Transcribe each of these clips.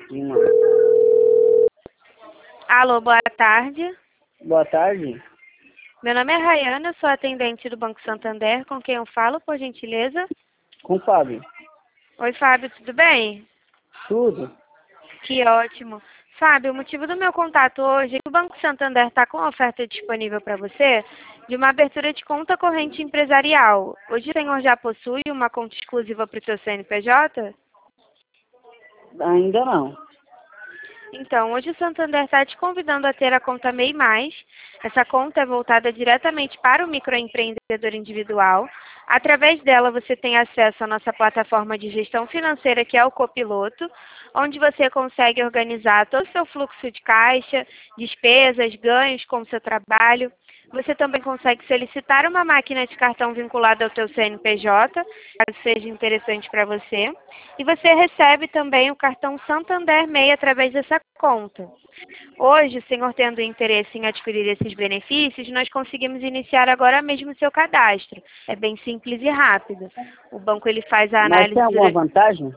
Uma. Alô, boa tarde. Boa tarde. Meu nome é Rayana, eu sou atendente do Banco Santander, com quem eu falo, por gentileza? Com o Fábio. Oi, Fábio, tudo bem? Tudo? Que ótimo. Fábio, o motivo do meu contato hoje é que o Banco Santander está com uma oferta disponível para você de uma abertura de conta corrente empresarial. Hoje o senhor já possui uma conta exclusiva para o seu CNPJ? Ainda não. Então, hoje o Santander está te convidando a ter a conta MEI Mais. Essa conta é voltada diretamente para o microempreendedor individual. Através dela, você tem acesso à nossa plataforma de gestão financeira, que é o Copiloto, onde você consegue organizar todo o seu fluxo de caixa, despesas, ganhos com o seu trabalho. Você também consegue solicitar uma máquina de cartão vinculada ao seu CNPJ, caso seja interessante para você. E você recebe também o cartão Santander MEI através dessa conta. Hoje, o senhor tendo interesse em adquirir esses benefícios, nós conseguimos iniciar agora mesmo o seu cadastro. É bem simples e rápido. O banco ele faz a Mas tem análise alguma vantagem?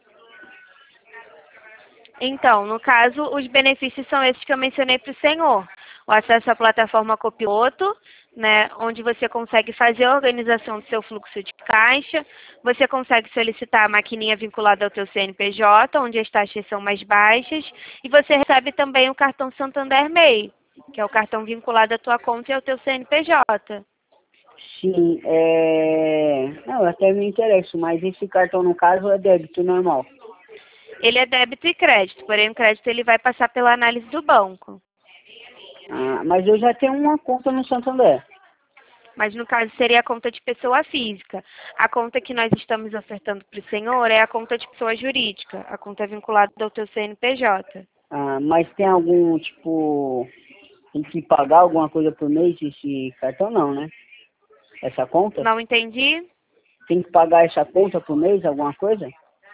Então, no caso, os benefícios são esses que eu mencionei para o senhor. O acesso à plataforma Copiloto, né, onde você consegue fazer a organização do seu fluxo de caixa, você consegue solicitar a maquininha vinculada ao teu CNPJ, onde as taxas são mais baixas, e você recebe também o cartão Santander MEI, que é o cartão vinculado à tua conta e ao teu CNPJ. Sim, Não, eu até me interesso, mas esse cartão, no caso, é débito normal. Ele é débito e crédito, porém o crédito ele vai passar pela análise do banco. Ah, mas eu já tenho uma conta no Santander. Mas no caso seria a conta de pessoa física. A conta que nós estamos ofertando para o senhor é a conta de pessoa jurídica. A conta vinculada ao teu CNPJ. Ah, mas tem algum, tipo, tem que pagar alguma coisa por mês esse cartão? Não, né? Essa conta? Não entendi? Tem que pagar essa conta por mês, alguma coisa?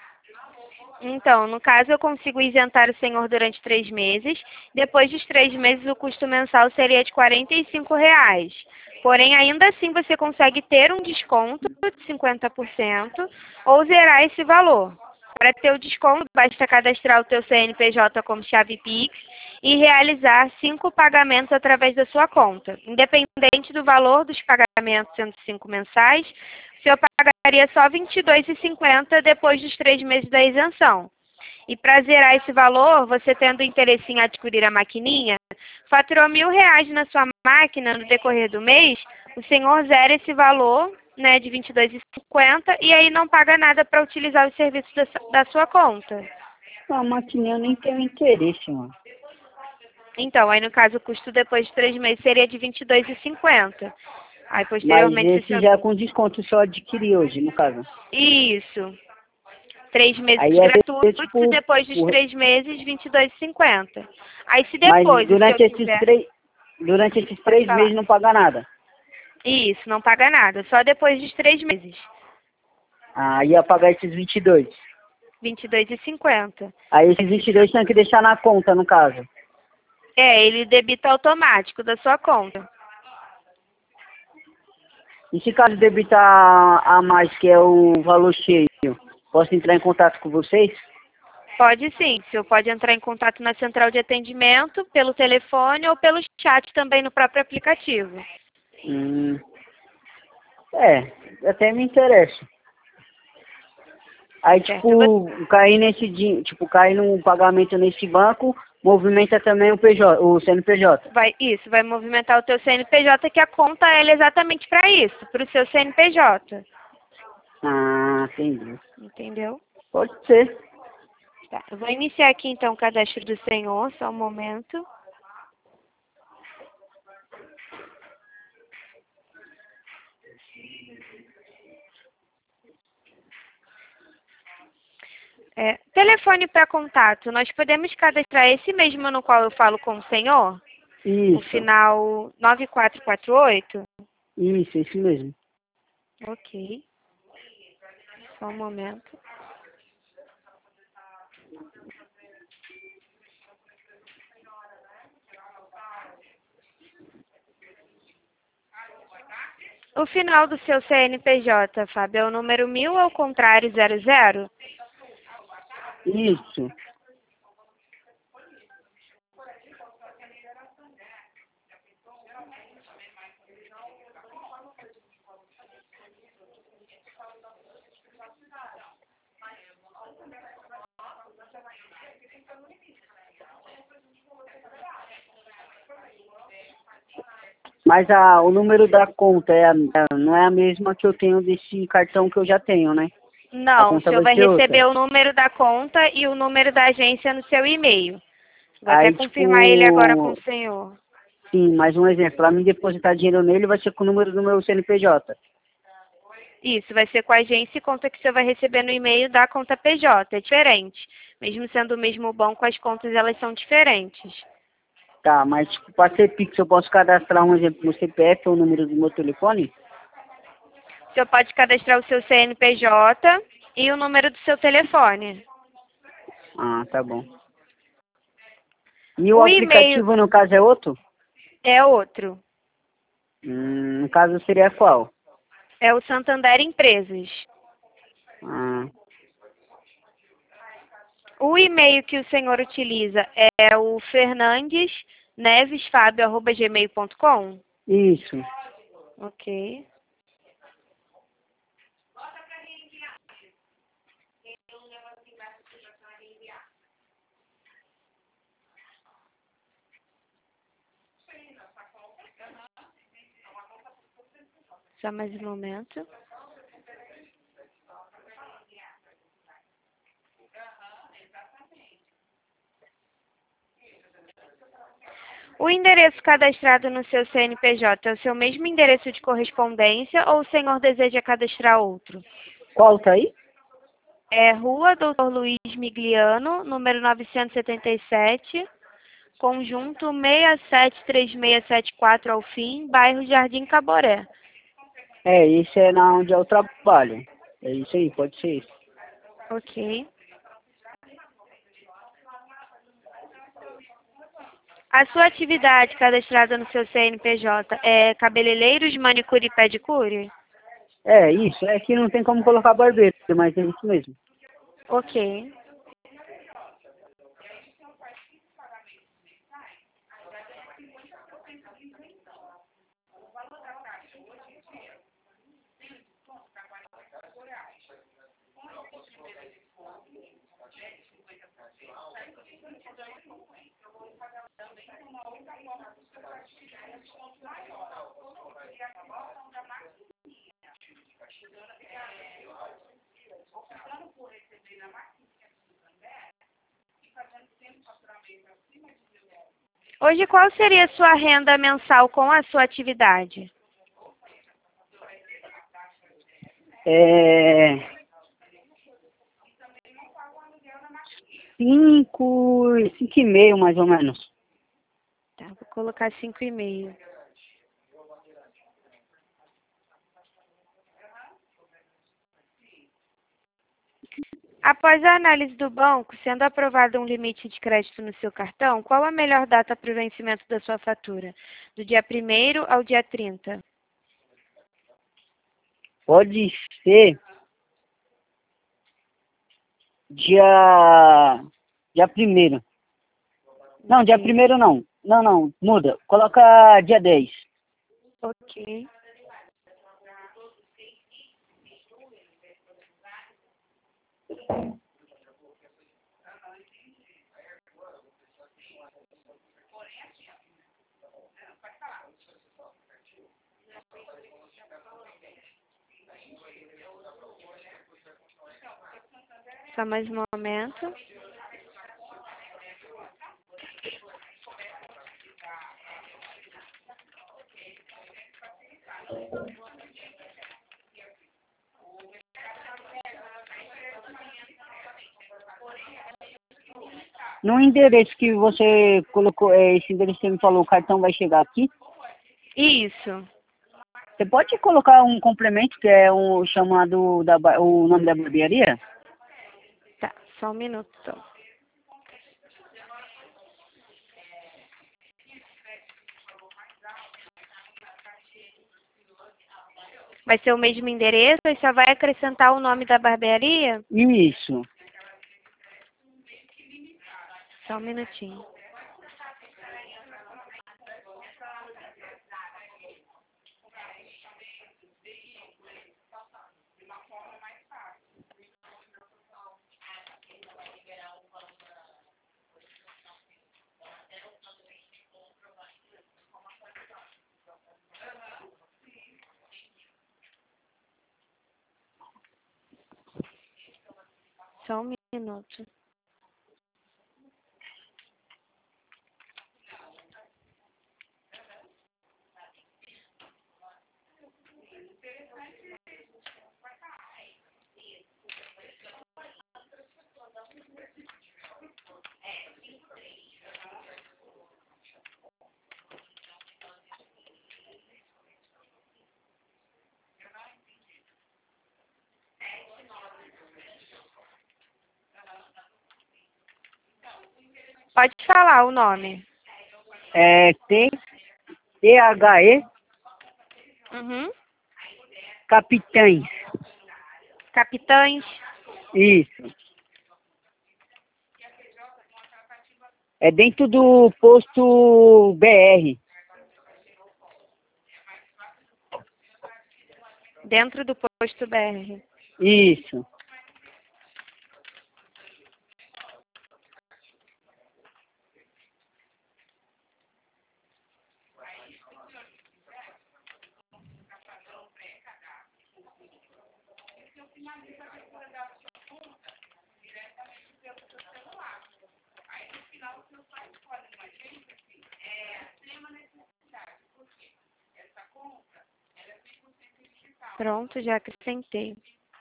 Então, no caso, eu consigo isentar o senhor durante 3 meses. Depois dos 3 meses, o custo mensal seria de R$ 45. Porém, ainda assim, você consegue ter um desconto de 50% ou zerar esse valor. Para ter o desconto, basta cadastrar o teu CNPJ como chave Pix e realizar 5 pagamentos através da sua conta. Independente do valor dos pagamentos, sendo 5 mensais, o senhor pagaria só R$ 22,50 depois dos 3 meses da isenção. E para zerar esse valor, você tendo interesse em adquirir a maquininha, faturou R$ 1.000 na sua máquina no decorrer do mês, o senhor zera esse valor, né, de R$ 22,50 e aí não paga nada para utilizar os serviços da sua conta. A maquininha eu nem tenho interesse, mano. Então, aí no caso o custo depois de 3 meses seria de R$ 22,50. Aí Mas posteriormente o esse senhor... já é com desconto se eu adquirir hoje, no caso. Isso. 3 meses Aí é ser, gratuitos e tipo, depois dos 3 meses, R$ 22,50. Aí se mas depois o senhor quiser... durante esses Pode 3 falar. meses não paga nada. Isso, não paga nada. Só depois dos 3 meses. Ah, ia pagar esses 22. R$ 22,50. Aí esses 22 tem que deixar na conta, no caso. É, ele debita automático da sua conta. E se caso debitar a mais, que é o valor cheio, posso entrar em contato com vocês? Pode sim. O senhor pode entrar em contato na central de atendimento, pelo telefone ou pelo chat também no próprio aplicativo. Hum, até me interessa. Aí, Certo? Eu vou- cair no pagamento nesse banco, movimenta também o CNPJ. vai movimentar o teu CNPJ, que a conta ela é exatamente para isso, para o seu CNPJ. Ah, entendi. Entendeu? Pode ser. Tá. Eu vou iniciar aqui então o cadastro do senhor, só um momento. Telefone para contato, nós podemos cadastrar esse mesmo no qual eu falo com o senhor? O Isso, final 9448? esse mesmo. Ok, só um momento. O final do seu CNPJ, Fábio, é o número 1000 ou ao contrário 00? Isso. Mas o número da conta não é a mesma que eu tenho desse cartão que eu já tenho, né? A Não, o conta senhor vai vai ser receber outra. o número da conta e o número da agência no seu e-mail. Vou até Aí, confirmar ele agora com tipo, o senhor. sim, mais um exemplo. Para mim depositar dinheiro nele vai ser com o número do meu CNPJ. Isso, vai ser com a agência e conta que o senhor vai receber no e-mail da conta PJ. É diferente. Mesmo sendo o mesmo banco, as contas elas são diferentes. Tá, mas tipo, para ser Pix eu posso cadastrar um exemplo no CPF ou o número do meu telefone? O senhor pode cadastrar o seu CNPJ e o número do seu telefone. Ah, tá bom. E o O e-mail aplicativo, no caso, é outro? é outro. No caso, seria qual? É o Santander Empresas. Ah, O e-mail que o senhor utiliza é o fernandesnevesfabio@gmail.com? isso. Ok. Só mais um momento. O endereço cadastrado no seu CNPJ é o seu mesmo endereço de correspondência ou o senhor deseja cadastrar outro? Qual tá aí? É Rua Doutor Luiz Migliano, número 977, conjunto 673674 ao fim, bairro Jardim Caboré. É, esse é na onde eu trabalho. É isso aí, pode ser isso. Ok. A sua atividade cadastrada no seu CNPJ é cabeleireiros, manicure e pedicure? É, isso. É que não tem como colocar barbeiro, mas é isso mesmo. Ok. Hoje, qual seria a sua renda mensal com a sua atividade? É... 5,5 mais ou menos. Tá, vou colocar 5,5. Após a análise do banco, sendo aprovado um limite de crédito no seu cartão, qual a melhor data para o vencimento da sua fatura? Do dia 1º ao dia 30? Pode ser dia 1º. Não, dia Ok. 1º não. Não, não, muda. Coloca dia 10. Ok. Só mais um momento. No endereço que você colocou, esse endereço que você me falou, o cartão vai chegar aqui. Isso. Você pode colocar um complemento, que é um chamado, o nome da barbearia? Tá, só um minuto. Então. Vai ser o mesmo endereço e só vai acrescentar o nome da barbearia? Isso. Só um minutinho. Só um minuto. Pode falar o nome. É THE Uhum. Capitães. Capitães. Isso. É dentro do posto BR. Dentro do posto BR. Isso. Pronto, já acrescentei.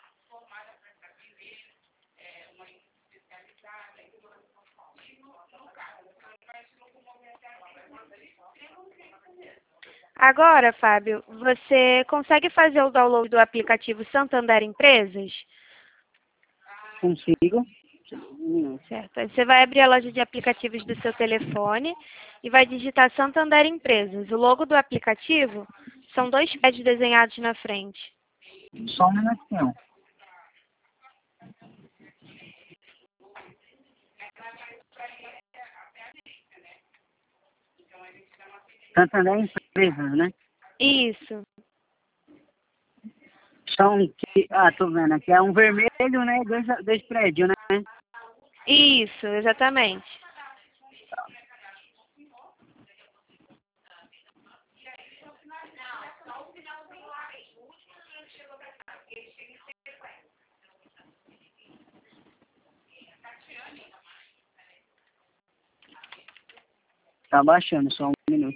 Agora, Fábio, você consegue fazer o download do aplicativo Santander Empresas? Consigo. Certo. Aí você vai abrir a loja de aplicativos do seu telefone e vai digitar Santander Empresas. O logo do aplicativo são 2 pés desenhados na frente. Só um minutinho. Santander Empresas, né? Isso, São que. Ah, tô vendo aqui. É um vermelho, né? Dois prédios, né? isso, exatamente. Tá baixando, só um minuto.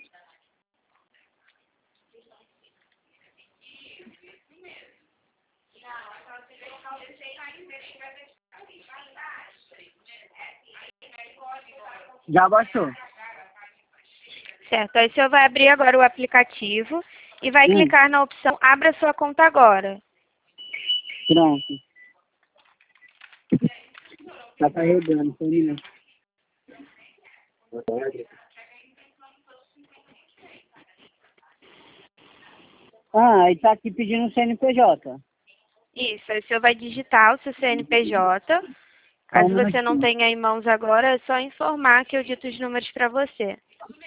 Já baixou. Certo. Aí você vai abrir agora o aplicativo e vai Hum. clicar na opção Abra sua conta agora. Pronto. Tá carregando, só um minuto. Ah, aí tá aqui pedindo um CNPJ. Isso, aí você vai digitar o seu CNPJ. Só um Caso você não minutinho. tenha em mãos agora, é só informar que eu dito os números para você.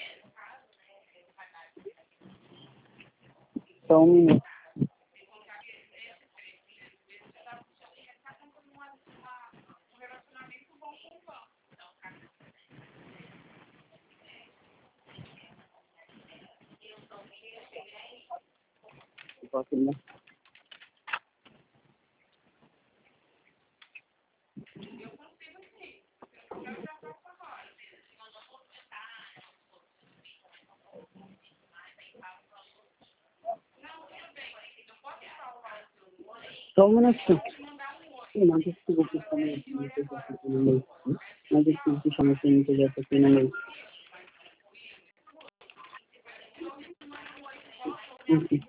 Só um minuto. Posso ir, né? Só um minutinho. Sim, não deixa eu puxar meu CNPJ aqui no meio. Não deixa eu puxar meu CNPJ aqui no meio. Aqui.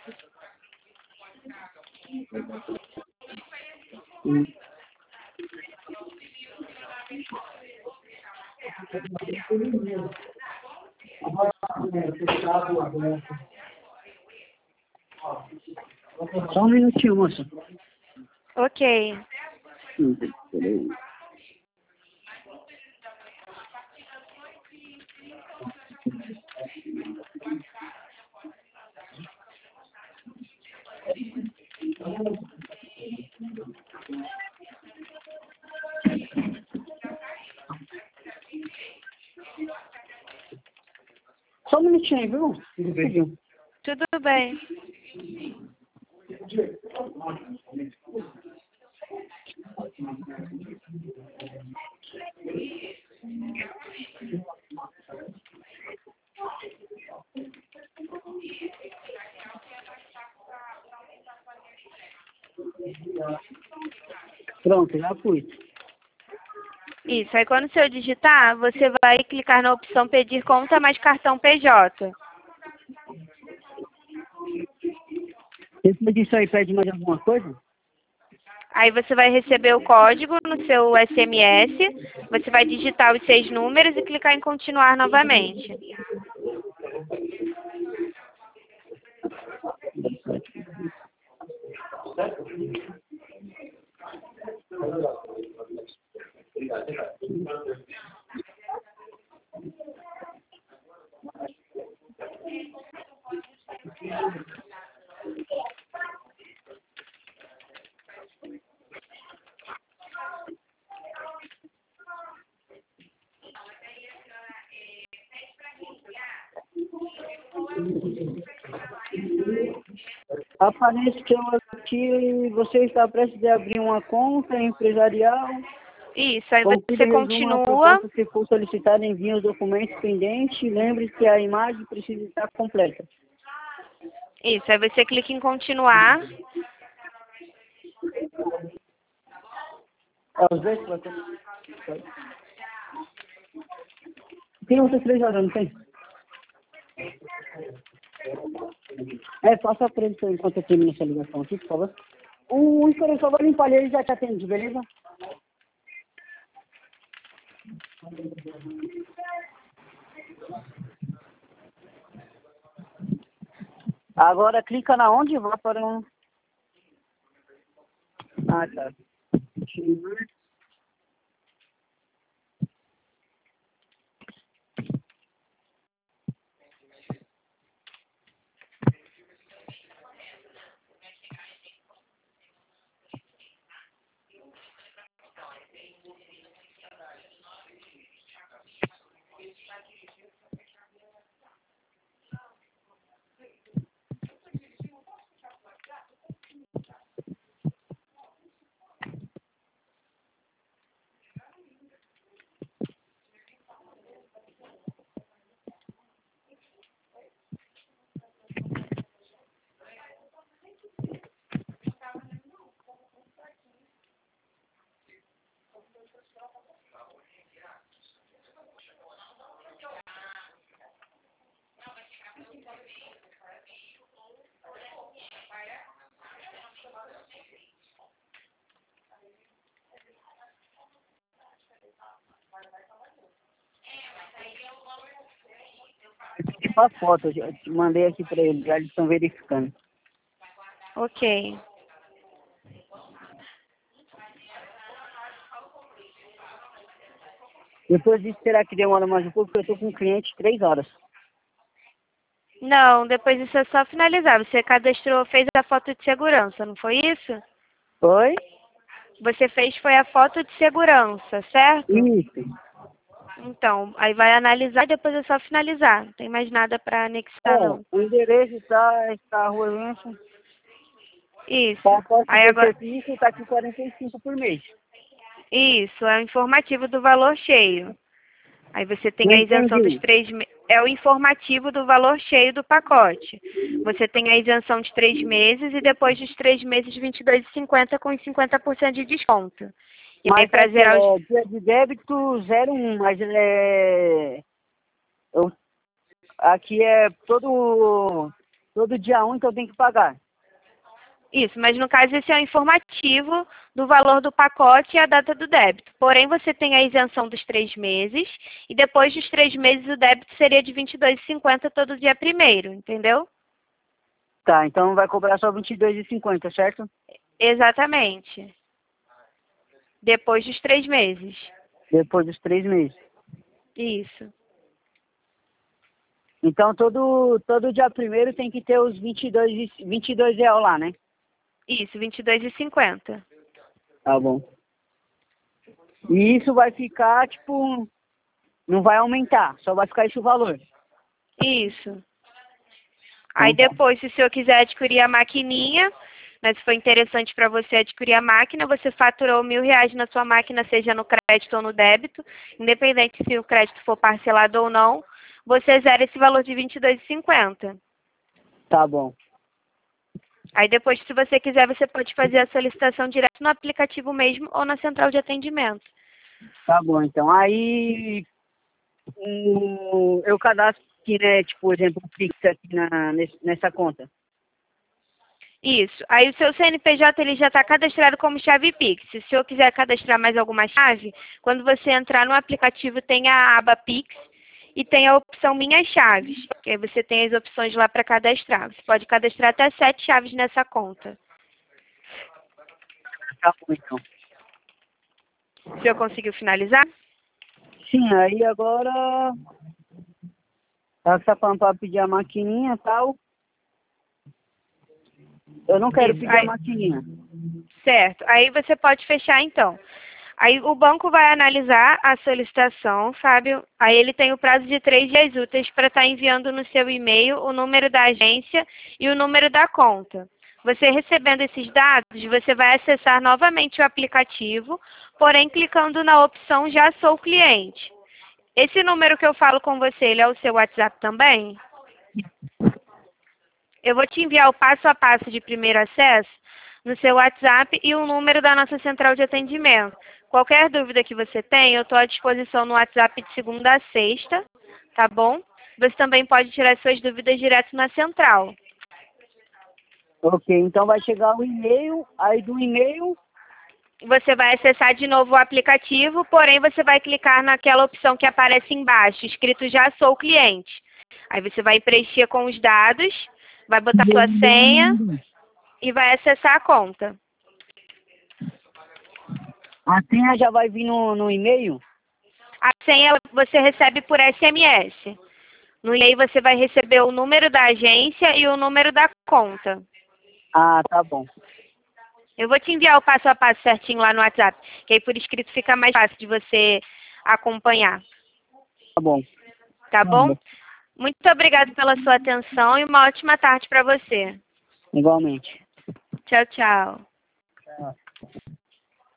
Hum. Só um minutinho, moça. Ok. Peraí. Só um minutinho aí, viu? Tudo bem. Tudo bem. Pronto, já pus. Isso, aí quando você digitar, você vai clicar na opção pedir conta mais cartão PJ. Depois disso aí, pede mais alguma coisa? Aí você vai receber o código no seu SMS, você vai digitar os 6 números e clicar em continuar novamente. Aparece que aqui você está prestes a abrir uma conta empresarial. Isso, aí Conclua você e resuma a continua. proposta que for solicitada, envia os documentos pendentes. Lembre-se que a imagem precisa estar completa. Isso, aí você clica em continuar. É os dois que você... Tem outras 3 horas, não tem? Passa pra ele enquanto eu termino essa ligação aqui, por favor. O Ícaro, eu só vou limpar ele já te atende, beleza? Agora clica na onde vai para um... Ah, tá. Tipo a foto, eu já te mandei aqui para eles, já eles estão verificando. Ok. Depois disso, será que demora mais um pouco? Porque eu estou com um cliente 3 horas. Não, depois isso é só finalizar. Você cadastrou, fez a foto de segurança, não foi isso? Oi? Você fez foi a foto de segurança, certo? Isso. Então, aí vai analisar e depois é só finalizar. Não tem mais nada para anexar, não. O endereço está a Rua Lenço. Isso. Tá, posso Aí ter agora, serviço, está aqui 45 por mês. isso, é o informativo do valor cheio. Aí você tem Não a isenção dos entendi. 3 meses. É o informativo do valor cheio do pacote. Você tem a isenção de 3 meses e depois dos 3 meses, R$ 22,50 com 50% de desconto. E aí, Mas para aqui zerar os... é dia de débito 01, mas aqui é todo dia 1 que eu tenho que pagar. Isso, mas no caso esse é o informativo do valor do pacote e a data do débito. Porém, você tem a isenção dos 3 meses e depois dos 3 meses o débito seria de R$ 22,50 todo dia primeiro, entendeu? Tá, então vai cobrar só R$22,50, certo? Exatamente. Depois dos 3 meses. Depois dos 3 meses. Isso. Então todo dia primeiro tem que ter os 22 reais lá, né? Isso, R$ 22,50. Tá bom. E isso vai ficar, tipo, não vai aumentar, só vai ficar esse o valor. Isso. Aí Então tá. depois, se o senhor quiser adquirir a maquininha, né, se for interessante para você adquirir a máquina, você faturou R$ 1.000 na sua máquina, seja no crédito ou no débito, independente se o crédito for parcelado ou não, você zera esse valor de R$ 22,50. Tá bom. Aí depois, se você quiser, você pode fazer a solicitação direto no aplicativo mesmo ou na central de atendimento. Tá bom, então. Aí eu cadastro aqui, né? Tipo, por exemplo, o Pix aqui nessa conta. Isso. Aí o seu CNPJ ele já está cadastrado como chave Pix. Se o senhor quiser cadastrar mais alguma chave, quando você entrar no aplicativo tem a aba Pix e tem a opção Minhas Chaves. Que aí você tem as opções lá para cadastrar. Você pode cadastrar até 7 chaves nessa conta. Tá bom, então. O senhor conseguiu finalizar? Sim, aí agora tá falando para pedir a maquininha e tal. Eu não quero Isso. pedir a Aí, maquininha. certo. Aí você pode fechar então. Aí o banco vai analisar a solicitação, sabe? Aí ele tem o prazo de 3 dias úteis para estar enviando no seu e-mail o número da agência e o número da conta. Você recebendo esses dados, você vai acessar novamente o aplicativo, porém clicando na opção Já Sou Cliente. Esse número que eu falo com você, ele é o seu WhatsApp também? Eu vou te enviar o passo a passo de primeiro acesso no seu WhatsApp e o número da nossa central de atendimento. Qualquer dúvida que você tenha, eu estou à disposição no WhatsApp de segunda a sexta, tá bom? Você também pode tirar suas dúvidas direto na central. Ok, então vai chegar o e-mail, aí do e-mail. Você vai acessar de novo o aplicativo, porém você vai clicar naquela opção que aparece embaixo, escrito Já Sou Cliente. Aí você vai preencher com os dados, vai botar sua senha e vai acessar a conta. A senha já vai vir no e-mail? A senha você recebe por SMS. No e-mail você vai receber o número da agência e o número da conta. Ah, tá bom. Eu vou te enviar o passo a passo certinho lá no WhatsApp, que aí por escrito fica mais fácil de você acompanhar. Tá bom. Tá bom? Muito obrigada pela sua atenção e uma ótima tarde para você. Igualmente. Tchau, tchau. Tchau.